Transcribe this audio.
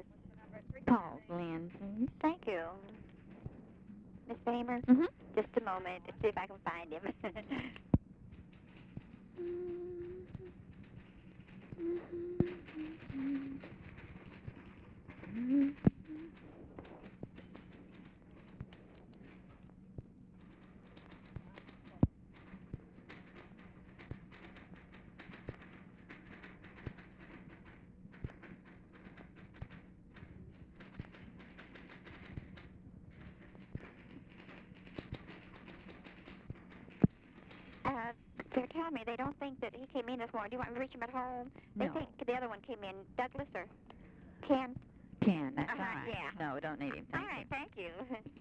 please? Paul Glenn, please. Thank you. Miss Famer? Mm-hmm. Just a moment to see if I can find him. They're telling me they don't think that he came in this morning. Do you want me to reach him at home? They No. think the other one came in. Douglas or Ken? Ken, that's all Uh-huh, right. yeah. No, we don't need him. All Thank right, you. thank you.